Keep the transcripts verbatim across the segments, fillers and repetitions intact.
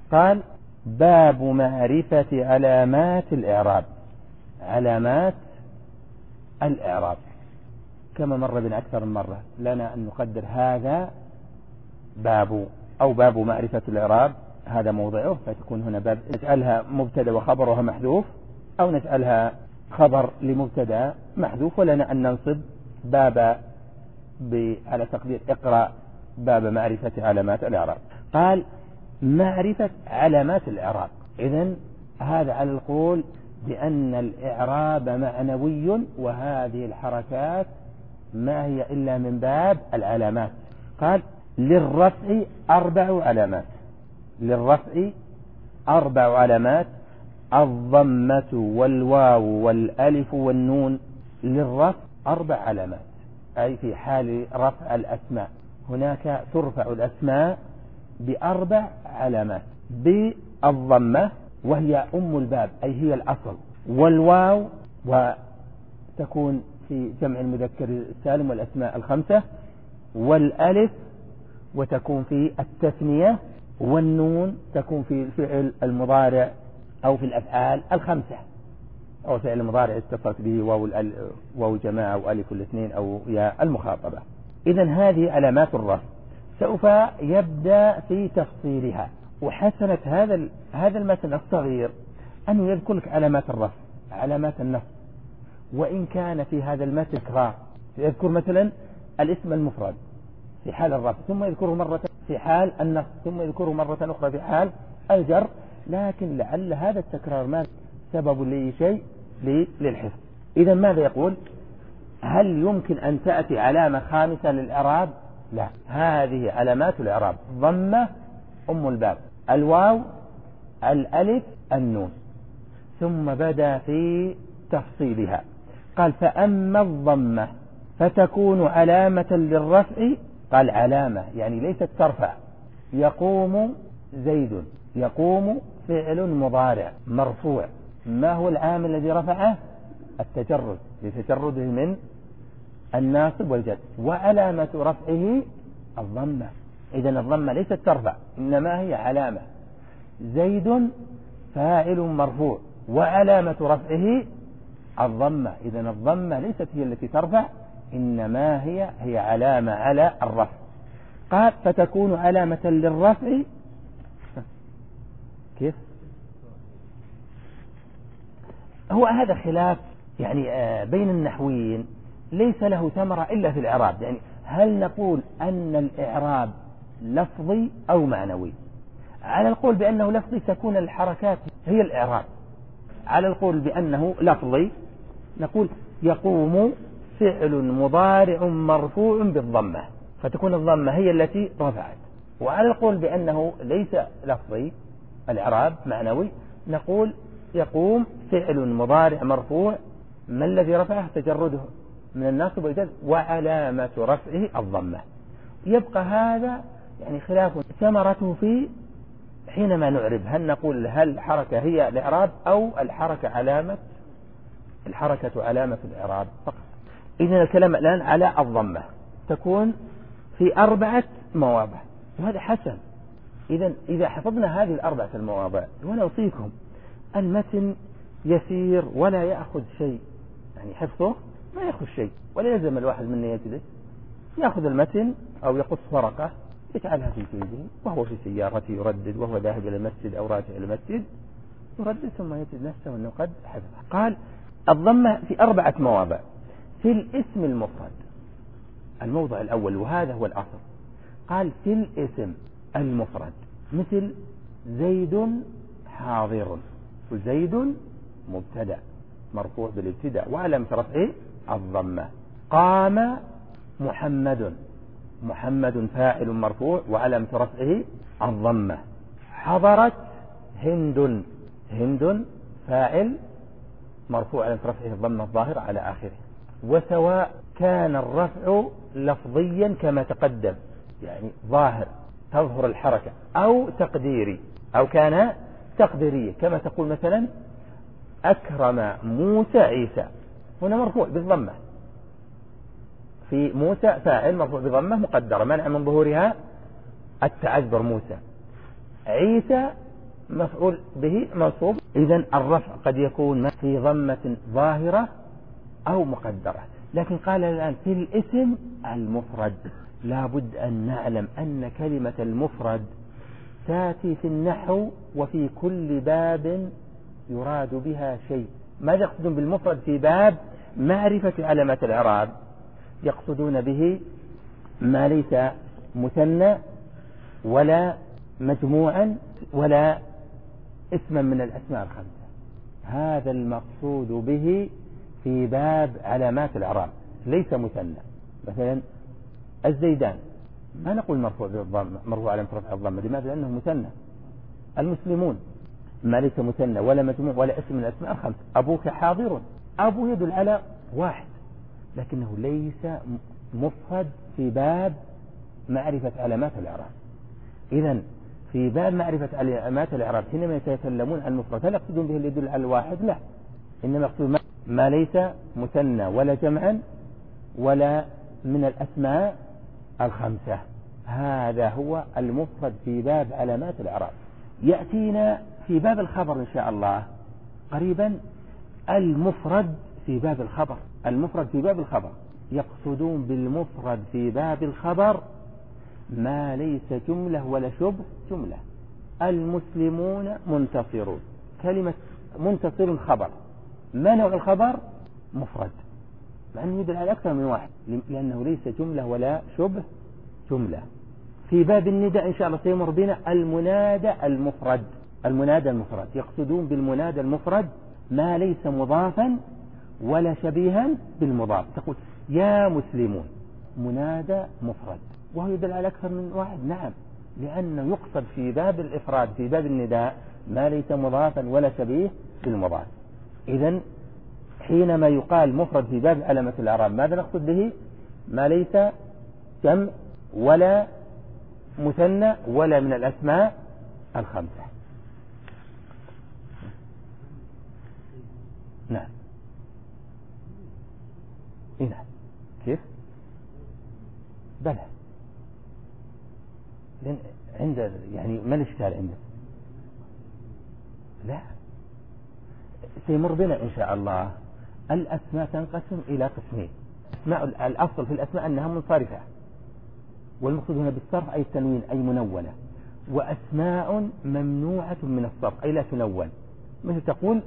قال باب معرفة علامات الإعراب. علامات الإعراب كما مر بنا أكثر من مرة، لنا أن نقدر هذا باب أو باب معرفة الإعراب، هذا موضعه، فتكون هنا باب نجعلها مبتدا وخبرها محذوف، أو نجعلها خبر لمبتدا محذوف، ولنا أن ننصب باب على تقدير اقرأ باب معرفة علامات الإعراب. قال معرفة علامات الإعراب. إذن هذا على القول بأن الإعراب معنوي، وهذه الحركات ما هي إلا من باب العلامات. قال للرفع أربع علامات. للرفع أربع علامات: الضمة والواو والألف والنون. للرفع أربع علامات، أي في حال رفع الأسماء هناك ترفع الأسماء بأربع علامات: بالضمة وهي أم الباب أي هي الأصل، والواو وتكون في جمع المذكر السالم والأسماء الخمسة، والألف وتكون في التثنية، والنون تكون في الفعل المضارع أو في الأفعال الخمسة، أو فعل المضارع اتصلت به واو واو جماعة وألف الاثنين أو يا المخاطبة. إذن هذه علامات الرفع. سوف يبدأ في تفصيلها، وحسنة هذا هذا المثل الصغير أنه يذكر لك علامات الرفع، علامات النصب، وإن كان في هذا المثل تكرار، يذكر مثلا الاسم المفرد في حال الرفع، ثم يذكره مرة في حال النصب، ثم يذكره مرة أخرى في حال الجر، لكن لعل هذا التكرار ما سبب لأي شيء للحفظ. إذا ماذا يقول؟ هل يمكن أن تأتي علامة خامسة للإعراب؟ لا، هذه علامات الإعراب: ضمة أم الباب، الواو، الألف، النون. ثم بدأ في تفصيلها. قال فأما الضمة فتكون علامة للرفع. قال علامة يعني ليست ترفع. يقوم زيد، يقوم فعل مضارع مرفوع، ما هو العامل الذي رفعه؟ التجرد، لتجرده من الناصب والجر، وعلامة رفعه الضمة. إذن الضمة ليست ترفع، إنما هي علامة. زيد فاعل مرفوع وعلامة رفعه الضمة. إذن الضمة ليست هي التي ترفع، إنما هي هي علامة على الرفع. قال فتكون علامة للرفع. كيف؟ هو هذا خلاف يعني بين النحويين ليس له ثمرة إلا في الإعراب. يعني هل نقول أن الإعراب لفظي أو معنوي؟ على القول بأنه لفظي تكون الحركات هي الإعراب. على القول بأنه لفظي نقول يقوم فعل مضارع مرفوع بالضمة، فتكون الضمة هي التي رفعت. وعلى القول بأنه ليس لفظي الإعراب معنوي نقول يقوم فعل مضارع مرفوع، ما الذي رفعه؟ تجرده من الناصب والجزم، وعلامة رفعه الضمة. يبقى هذا يعني خلاف ثمرته في حينما نعرب، هل نقول هل الحركة هي الإعراب أو الحركة علامة الحركة علامة الإعراب فقط. إذن الكلام الآن على الضمة، تكون في أربعة مواضع، وهذا حسن. إذن إذا حفظنا هذه الأربعة المواضع، ونوصيكم المتن يسير ولا يأخذ شيء، يعني حفظه ما يأخذ شيء، ولا يلزم الواحد منا يجلس يأخذ المتن أو يقص ورقة يجعلها في جيبه وهو في سيارته يردد، وهو ذاهب إلى المسجد أو راجع إلى المسجد يردد، ثم يجد نفسه أنه قد حفظه. قال الضمة في أربعة مواضع. في الاسم المفرد الموضع الأول، وهذا هو الأصل. قال في الاسم المفرد مثل زيد حاضر، وزيد مبتدأ مرفوع بالابتداء وعلامة رفعه الضمة. قام محمد، محمد فاعل مرفوع وعلامة رفعه الضمة. حضرت هند، هند فاعل مرفوع علامة رفعه الضمة الظاهرة على آخره. وسواء كان الرفع لفظيا كما تقدم، يعني ظاهر تظهر الحركة، أو تقديري، أو كان تقديرية كما تقول مثلا أكرم موسى عيسى، هنا مرفوع بالضمة، في موسى فاعل مرفوع بضمة مقدرة منع من ظهورها التعذر موسى. عيسى مفعول به منصوب. إذن الرفع قد يكون في ضمة ظاهرة أو مقدرة. لكن قال الآن في الاسم المفرد لا بد أن نعلم أن كلمة المفرد تأتي في النحو وفي كل باب يراد بها شيء. ماذا يقصدون بالمفرد في باب معرفة علامات الإعراب؟ يقصدون به ما ليس مثنى ولا مجموعا ولا اسما من الأسماء الخمسة. هذا المقصود به في باب علامات الإعراب. ليس مثنى، مثلا الزيدان ما نقول مرفوع بالضم مرفوع على رفع الضمة. لماذا؟ لأنه مثنى. المسلمون ما ليس مثنى ولا مجموع ولا اسم من الأسماء الخمسة. أبوك حاضر، أبو يدل على واحد لكنه ليس مفرد في باب معرفة علامات الإعراب. إذن في باب معرفة علامات الإعراب حينما يتكلمون عن المفرد هل يقصدون به اللي يدل على الواحد؟ لا، إنما يقصدون ما ليس مثنى ولا جمعا ولا من الأسماء الخمسة. هذا هو المفرد في باب علامات الإعراب. يأتينا في باب الخبر إن شاء الله قريبا المفرد في باب الخبر. المفرد في باب الخبر يقصدون بالمفرد في باب الخبر ما ليس جملة ولا شبه جملة. المسلمون منتصرون، كلمة منتصر خبر، ما نوع الخبر؟ مفرد، مع أنه يدل على أكثر من واحد لأنه ليس جملة ولا شبه جملة. في باب النداء إن شاء الله سيمر بنا المنادى المفرد. المنادى المفرد يقصدون بالمنادى المفرد ما ليس مضافا ولا شبيها بالمضاف. تقول يا مسلمون، منادى مفرد وهو يدل على أكثر من واحد. نعم، لأنه يقصد في باب الإفراد في باب النداء ما ليس مضافا ولا شبيه بالمضاف. إذن حينما يقال مفرد في باب علامة الإعراب ماذا نقصد به؟ ما ليس جمع ولا مثنى ولا من الأسماء الخمسة. نعم. إيه نعم. كيف؟ بلى، لأن عند يعني ما الإشكال عنده؟ لا، سيمر بنا إن شاء الله. الأسماء تنقسم إلى قسمين. أسماء الأصل في الأسماء أنها منصرفة، والمقصود هنا بالصرف أي التنوين أي منونة. وأسماء ممنوعة من الصرف أي لا تنون، مثل تقول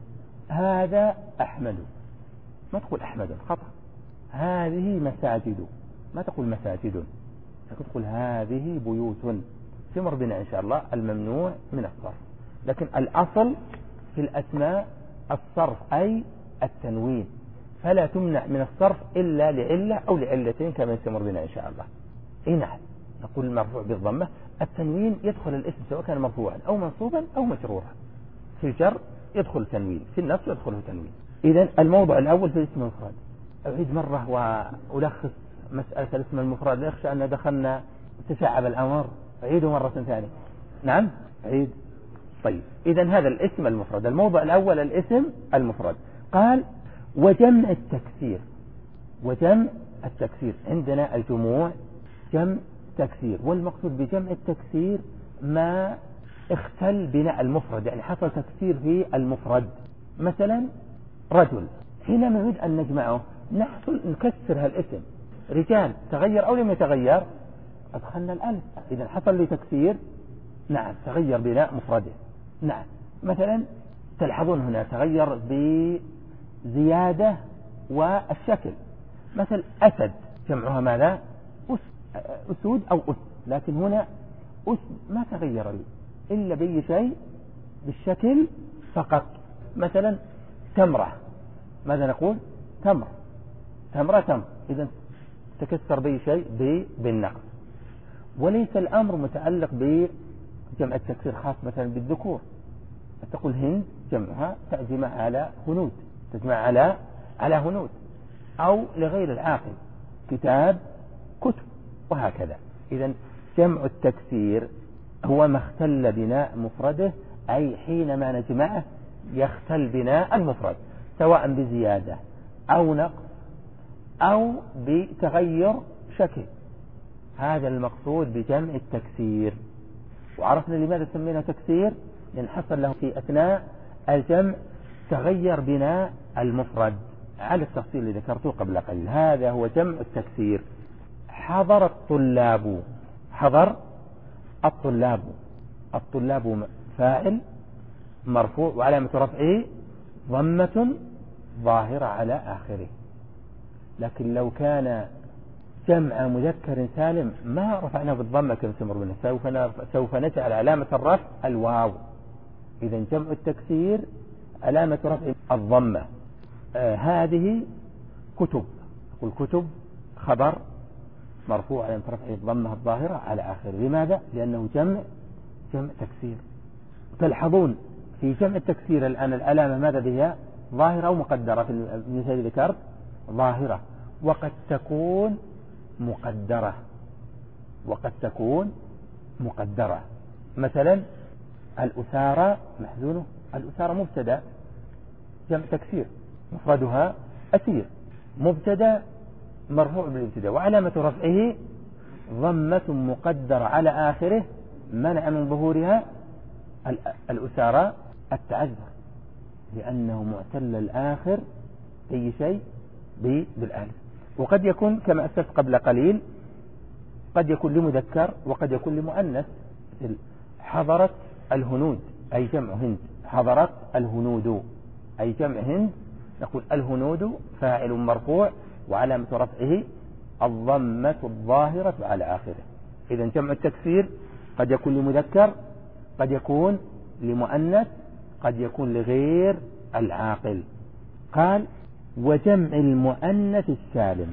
هذا أحمد، ما تقول أحمد، خطأ. هذه مساجد، ما تقول مساجد، تقول هذه بيوت. سيمر بنا إن شاء الله الممنوع من الصرف. لكن الأصل في الأسماء الصرف أي التنوين، فلا تمنع من الصرف إلا لعلة أو لعلتين كما سيمر بنا إن شاء الله. إيه نعم، نقول المرفوع بالضمة. التنوين يدخل الاسم سواء كان مرفوعا أو منصوبا أو مجرورا. في الجر يدخل تنوين، في النصب يدخله تنوين. إذن الموضوع الأول في الاسم المفرد. أعيد مرة وألخص مسألة الاسم المفرد، لا يخشى أن دخلنا تشعب الأمر. أعيده مرة ثانية. نعم أعيد. طيب، إذن هذا الاسم المفرد. الموضوع الأول الاسم المفرد. قال وجمع التكسير. وجمع التكسير عندنا الجموع جمع تكسير، والمقصود بجمع التكسير ما اختل بناء المفرد، يعني حصل تكسير في المفرد. مثلا رجل، حينما نريد أن نجمعه نحصل نكسر هالاسم. رجال تغير أو لم يتغير؟ أدخلنا الألف، إذا حصل لي تكسير. نعم، تغير بناء مفرده. نعم، مثلا تلحظون هنا تغير بزيادة والشكل. مثل أسد جمعها ماذا؟ أس، أسود أو أس، لكن هنا أس ما تغير إلا بأي شيء بالشكل فقط. مثلا تمرة، ماذا نقول؟ تمر، تمرة تمر، إذا تكسر بأي شيء بالنقص. وليس الأمر متعلق بجمع التكسير خاص مثلا بالذكور. تقول هند جمعها تجمع على هنود، تجمع على على هنود، أو لغير العاقل كتاب كتب، وهكذا. إذن جمع التكسير هو ما اختل بناء مفرده، أي حينما نجمعه يختل بناء المفرد سواء بزيادة أو نقص أو بتغير شكل. هذا المقصود بجمع التكسير. وعرفنا لماذا سمينا تكسير؟ لأن حصل له في أثناء الجمع تغير بناء المفرد على التفصيل اللي ذكرته قبل قليل. هذا هو جمع التكسير. حضر الطلاب، حضر الطلاب، الطلاب فاعل مرفوع وعلامة رفعه ضمة ظاهرة على آخره. لكن لو كان جمع مذكر سالم ما رفعناه بالضمة كما سمر منه، سوف سوف نجعل علامة الرفع الواو. إذا جمع التكسير علامة رفع الضمة. آه هذه كتب، أقول كتب خبر مرفوع علامة رفعه الضمة الظاهرة على آخره. لماذا؟ لأنه جمع جمع تكسير. تلحظون في جمع التكسير الآن العلامة ماذا بها؟ ظاهرة أو مقدرة؟ في المثال ذكرت ظاهرة، وقد تكون مقدرة، وقد تكون مقدرة. مثلا الأسارة محزونه، الأسارة مبتدا جمع تكسير مفردها أسير، مبتدا مرفوع بالابتداء وعلامة رفعه ضمة مقدرة على آخره منع من ظهورها الأسارة التعذر لأنه معتل الآخر أي شيء بالألف. وقد يكون كما أسلفت قبل قليل قد يكون لمذكر وقد يكون لمؤنث. حضرت الهنود أي جمع هند، حضرت الهنود أي جمع هند، نقول الهنود فاعل مرفوع وعلامة رفعه الضمة الظاهرة على آخره. إذا جمع التكسير قد يكون لمذكر، قد يكون لمؤنث، قد يكون لغير العاقل. قال وجمع المؤنث السالم،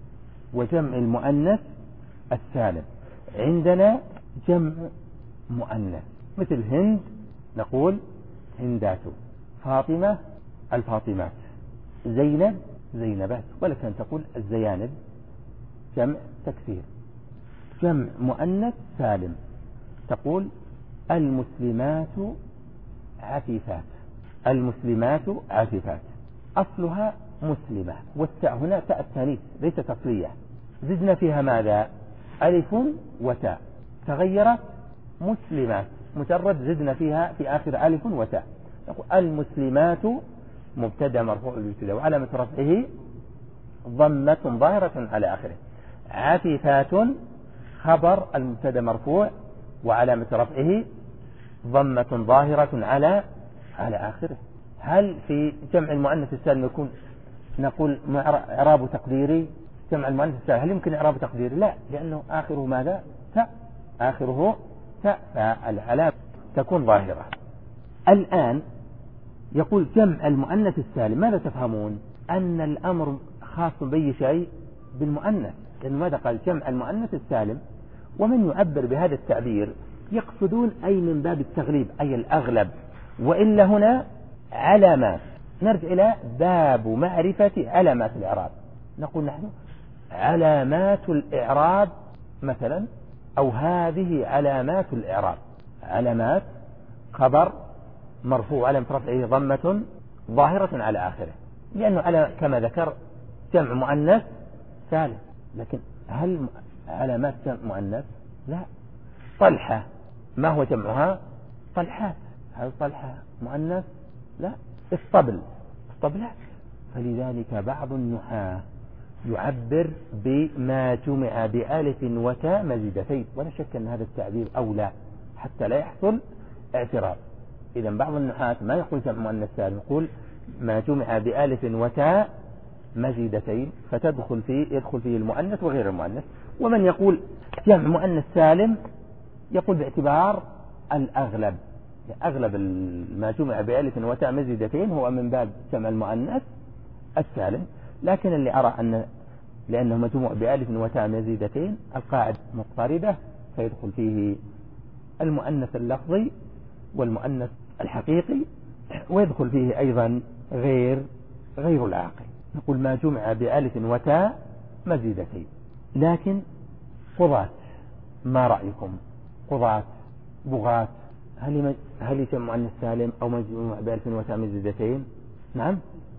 وجمع المؤنث السالم عندنا جمع مؤنث مثل هند نقول هندات، فاطمة الفاطمات، زينب زينبات، ولك أن تقول الزيانب، جمع تكسير. جمع مؤنث سالم تقول المسلمات عفيفات، المسلمات عفيفات، أصلها مسلمة والتاء هنا تاء التانيث ليست أصلية، زدنا فيها ماذا؟ ألف وتاء، تغيرت مسلمات مجرد زدنا فيها في آخر ألف وتاء. نقول المسلمات مبتدا مرفوع بالابتداء وعلامة رفعه ضمة ظاهرة على آخره. عفيفات خبر المبتدا مرفوع وعلامة رفعه ضمة ظاهرة على على آخره. هل في جمع المؤنث السالم يكون نقول إعراب تقديري؟ جمع المؤنث السالم هل يمكن إعراب تقديري؟ لا، لأنه آخره ماذا؟ تاء، آخره تاء، فالعلامة تكون ظاهرة. الآن يقول جمع المؤنث السالم، ماذا تفهمون؟ أن الأمر خاص بأي شيء بالمؤنث، لأنه ماذا قال؟ جمع المؤنث السالم. ومن يعبر بهذا التعبير يقصدون أي من باب التغليب أي الأغلب، وإلا هنا علامات. نرجع إلى باب معرفة علامات الإعراب، نقول نحن علامات الإعراب مثلا، أو هذه علامات الإعراب. علامات خبر مرفوع علامة رفعه ضمة ظاهرة على آخره، لأنه على كما ذكر جمع مؤنث سالم. لكن هل علامات جمع مؤنث؟ لا. طلحة ما هو جمعها؟ طلحات، هل طلحة مؤنث؟ لا. الطبل، الطبلات. فلذلك بعض النحاة يعبر بما جمع بألف وتاء مزيدتين، ولا شك أن هذا التعبير أولى حتى لا يحصل اعتراض. إذا بعض النحاة ما يقول جمع مؤنث سالم، يقول ما جمع بألف وتاء مزيدتين، فتدخل فيه يدخل فيه المؤنث وغير المؤنث. ومن يقول جمع مؤنث سالم يقول باعتبار الأغلب، أغلب ما جمع بألف وتاء مزيدتين هو من باب جمع المؤنث السالم. لكن اللي أرى أن لأنه مجموع بألف وتاء مزيدتين القاعدة مضطردة، فيدخل فيه المؤنث اللفظي والمؤنث الحقيقي، ويدخل فيه أيضا غير غير العاقل. نقول ما جمع بألف وتاء مزيدتين. لكن قضاة ما رأيكم؟ قضاة بغاة هل هل يجمع مؤنث سالم أو مجموع بألف وتاء مزيدتين؟ نعم.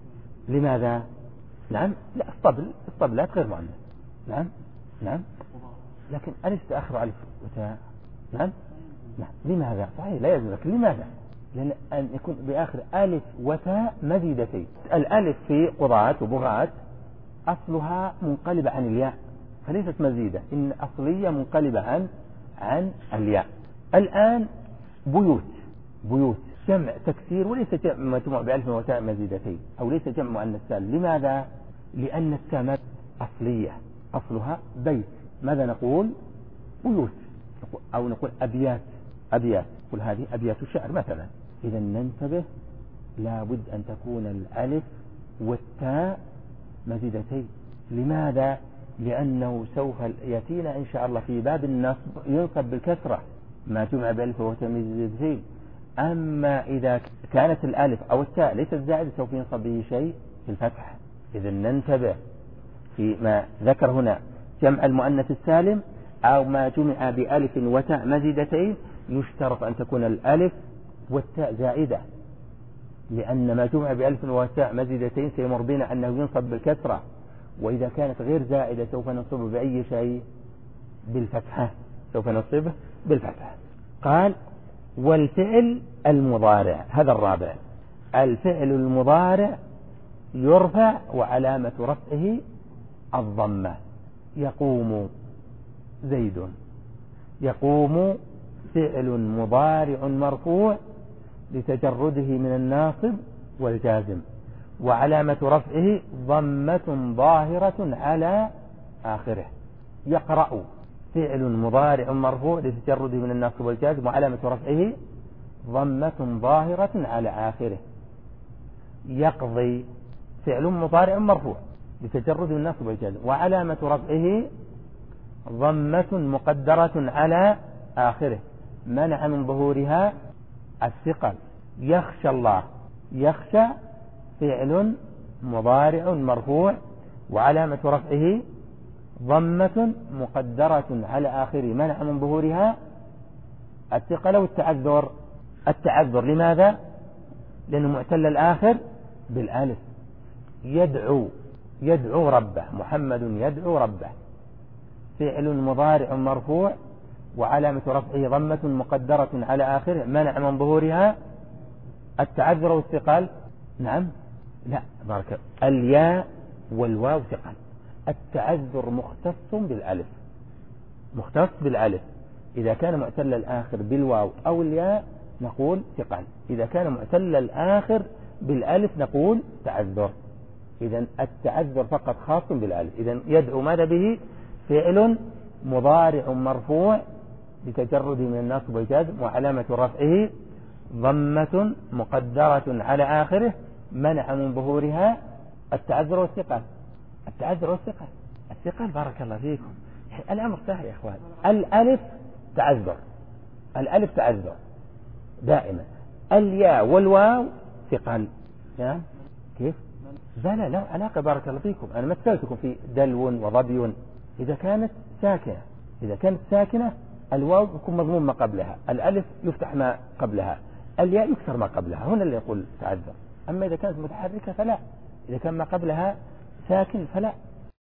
لماذا؟ نعم. لا، الطبل الطبلات غير مؤنث. نعم نعم. لكن أليس تأخر ألف وتاء؟ نعم لماذا؟ صحيح لا يلزم، لكن لماذا؟ لأن أن يكون بآخر ألف وتاء مزيدتين. الألف في قضاة وبغاة أصلها منقلبة عن الياء فليست مزيدة، إن أصلية منقلبة عن عن الياء. الآن بيوت، بيوت جمع تكسير وليس جمع مجموع بألف وتاء مزيدتين، أو ليس جمع مؤنث سالم. لماذا؟ لأن التاء أصلية أصلها بيت. ماذا نقول؟ بيوت، أو نقول أبيات، أبيات قل هذه أبيات الشعر مثلا. إذا ننتبه، لابد أن تكون الألف والتاء مزيدتين. لماذا؟ لأنه سوف يأتينا إن شاء الله في باب النصب ينصب بالكسرة ما جمع بألف وتاء مزيدتين. أما إذا كانت الألف أو التاء ليست زائدة سوف ينصب به شيء في الفتح. إذا ننتبه في ما ذكر هنا جمع المؤنث السالم أو ما جمع بألف وتاء مزيدتين، يشترط أن تكون الألف والتاء زائدة، لأن ما جمع بألف وتاء مزيدتين سيمر بنا أنه ينصب بالكسرة، وإذا كانت غير زائدة سوف ننصبه بأي شيء؟ بالفتحة، سوف ننصبه بالفتحة. قال والفعل المضارع، هذا الرابع. الفعل المضارع يرفع وعلامة رفعه الضمة. يقوم زيد، يقوم فعل مضارع مرفوع لتجرده من الناصب والجازم، وعلامة رفعه ضمة ظاهرة على آخره. يقرأ فعل مضارع مرفوع لتجرده من الناصب والجازم، وعلامة رفعه ضمة ظاهرة على آخره. يقضي فعل مضارع مرفوع لتجرده من الناصب والجازم، وعلامة رفعه ضمة مقدرة على آخره منع من ظهورها الثقل. يخشى الله، يخشى فعل مضارع مرفوع وعلامة رفعه ضمة مقدرة على آخره منع من ظهورها الثقل والتعذر. التعذر لماذا؟ لأنه معتل الآخر بالألف. يدعو، يدعو ربه، محمد يدعو ربه، فعل مضارع مرفوع وعلامة رفعه ضمة مقدرة على آخره منع من ظهورها التعذر والثقل. نعم، لا بارك. الياء والواو ثقل. التعذر مختص بالألف، مختص بالألف. إذا كان معتل الآخر بالواو أو الياء نقول ثقل، إذا كان معتل الآخر بالألف نقول تعذر. إذن التعذر فقط خاص بالألف. إذن يدعو ماذا به؟ فعل مضارع مرفوع لتجرده من الناصب والجازم، وعلامة رفعه ضمة مقدرة على آخره منع من ظهورها التعذر والثقل. التعذر والثقل، الثقل بارك الله فيكم. الأمر سهل يا إخوان. الألف تعذر، الألف تعذر دائما. الياء والواو ثقل. نعم كيف؟ لا لا علاقة بارك الله فيكم. أنا مثلتكم في دلو وضبي. إذا كانت ساكنة، إذا كانت ساكنة الواو يكون مضموم ما قبلها، الألف يفتح ما قبلها، الياء يكسر ما قبلها، هنا اللي يقول تعذر. أما إذا كانت متحركة فلا، إذا كان ما قبلها ساكن فلا.